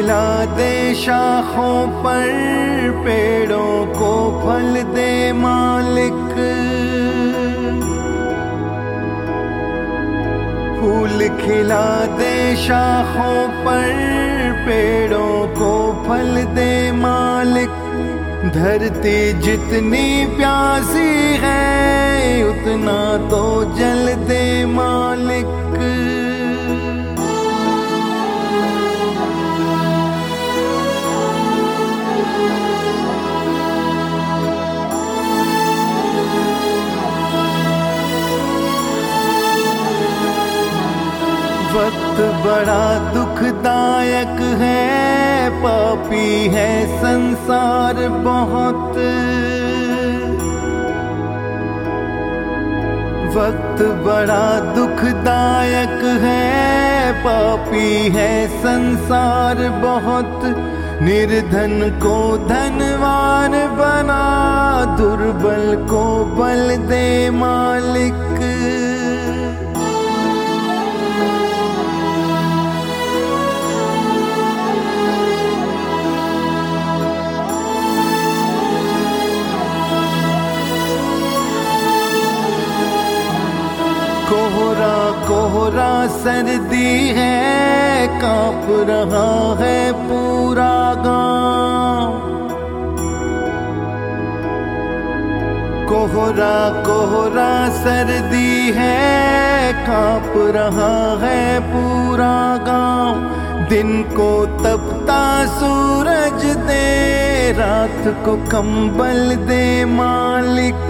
खिला दे शाखों पर, पेड़ों को फल दे मालिक। फूल खिला दे शाखों पर, पेड़ों को फल दे मालिक। धरती जितनी प्यासी है, उतना तो जल दे मालिक। वक्त बड़ा दुखदायक है, पापी है संसार बहुत। वक्त बड़ा दुखदायक है, पापी है संसार बहुत। निर्धन को धनवान बना, दुर्बल को बल दे मालिक। कोहरा कोहरा सर्दी है, कांप रहा है पूरा गांव। कोहरा कोहरा सर्दी है, कांप रहा है पूरा गांव। दिन को तपता सूरज दे, रात को कंबल दे मालिक।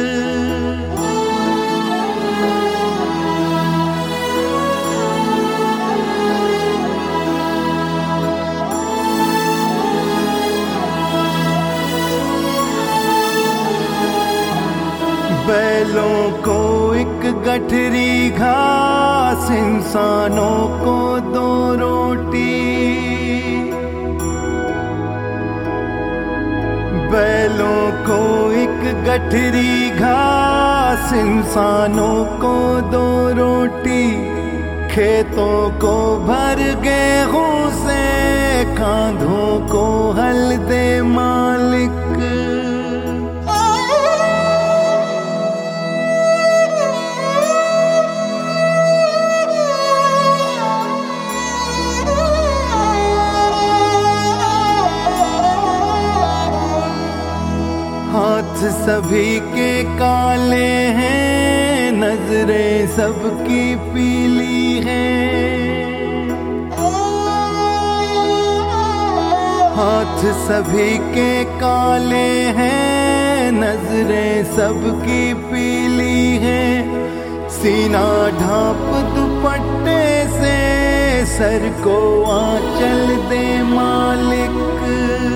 बैलों को एक गठरी घास, इंसानों को दो रोटी। बैलों को एक गठरी घास, इंसानों को दो रोटी। खेतों को भर गेहूं से, कांधों को हल दे मालिक। हाथ सभी के काले हैं, नजरें सबकी पीली हैं। हाथ सभी के काले हैं, नजरें सबकी पीली हैं। सीना ढांप दुपट्टे से, सर को आंचल दे मालिक।